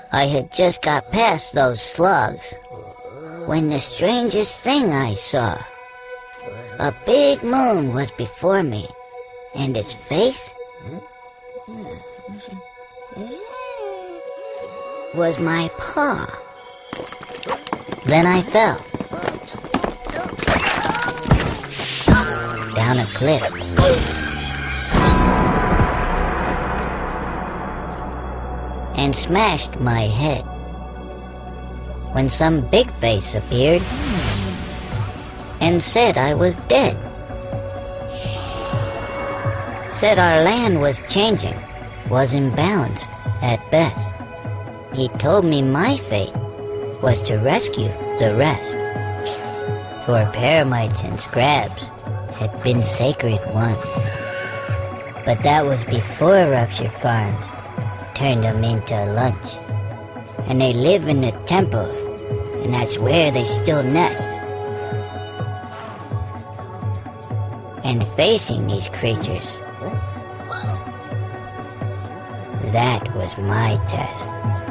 I had just got past those slugs when the strangest thing I saw. A big moon was before me, and its face was my paw. Then I fell down a cliff. And smashed my head when some big face appeared and said I was dead. Said our land was changing, was imbalanced at best. He told me my fate was to rescue the rest. For paramites and scrabs had been sacred once. But that was before Rupture Farms turned them into lunch. And they live in the temples, and that's where they still nest. And facing these creatures, that was my test.